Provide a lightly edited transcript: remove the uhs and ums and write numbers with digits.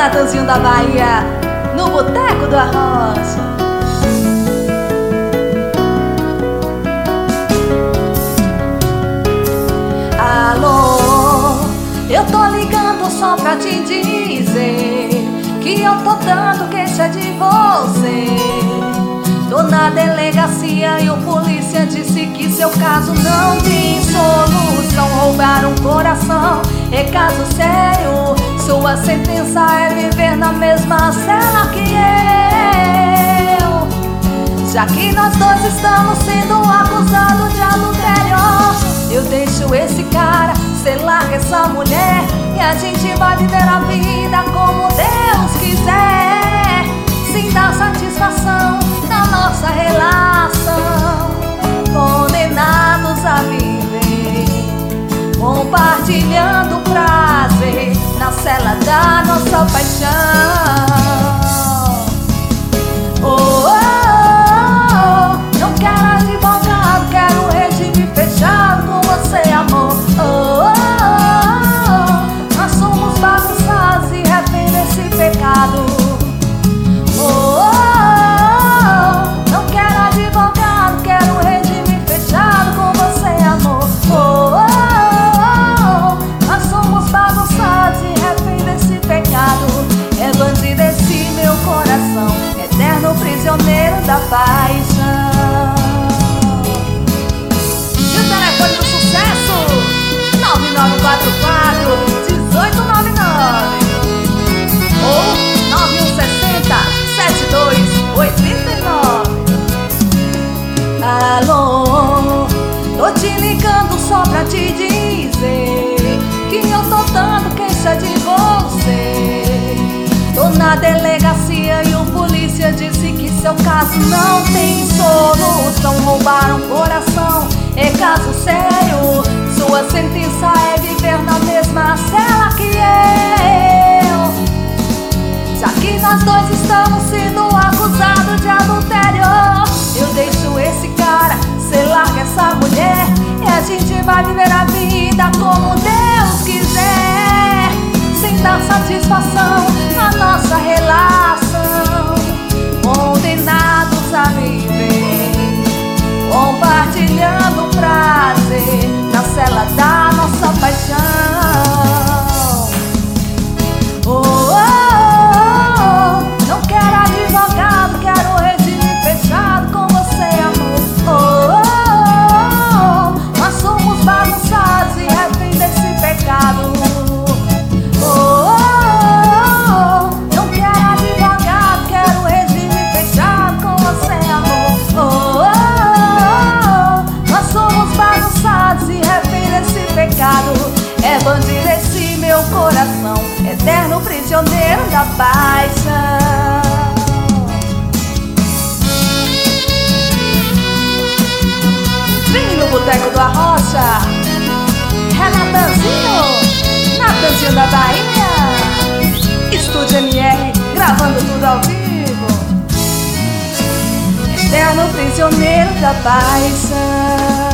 Natanzinho da Bahia, no Boteco do Arrocha. Alô, eu tô ligando só pra te dizer que eu tô dando queixa de você. Tô na delegacia e o polícia disse que seu caso não tem solução. Roubaram um coração, é caso sério. Sua sentença é viver na mesma cela que eu. Já que nós dois estamos sendo acusados de adultério, eu deixo esse cara, cê larga essa mulher, e a gente vai viver a vida como Deus quiser, sem dar satisfação na nossa relação. Condenados a viver, compartilhando prazer na cela da nossa paixão. Oh, oh, oh, não quero advogado, quero regime fechado com você, amor. Oh, oh, oh, nós somos bagunçados e refém desse pecado. Oh, oh, oh, não quero advogado, quero regime fechado com você, amor. Oh, oh, oh, nós somos bagunçados e refém desse pecado. É bandido esse meu coração, eterno prisioneiro da paixão. E o telefone do sucesso? 9944-1899 ou 9160-7289. Alô, tô te ligando só pra te dizer que eu tô dando queixa de você. Tô na delegacia e o polícia disse que seu caso não tem solução. Roubaram um coração, é caso sério. Sua sentença é viver na mesma cela que eu. Já que nós dois estamos sendo acusados de adultério, eu deixo esse cara, cê larga essa mulher, e a gente vai viver a vida como Deus quiser, sem dar satisfação na nossa relação. Condenados a viver, compartilhando prazer na cela da nossa paixão. Oh, oh, oh, não quero advogado, quero regime fechado com você, amor. Oh, oh, oh, nós somos bagunçados e refém desse pecado. É bandido esse meu coração, eterno prisioneiro da paixão. Vem no Boteco do Arrocha, Natanzinho da Bahia, Estúdio MR, gravando tudo ao vivo. Eterno prisioneiro da paixão.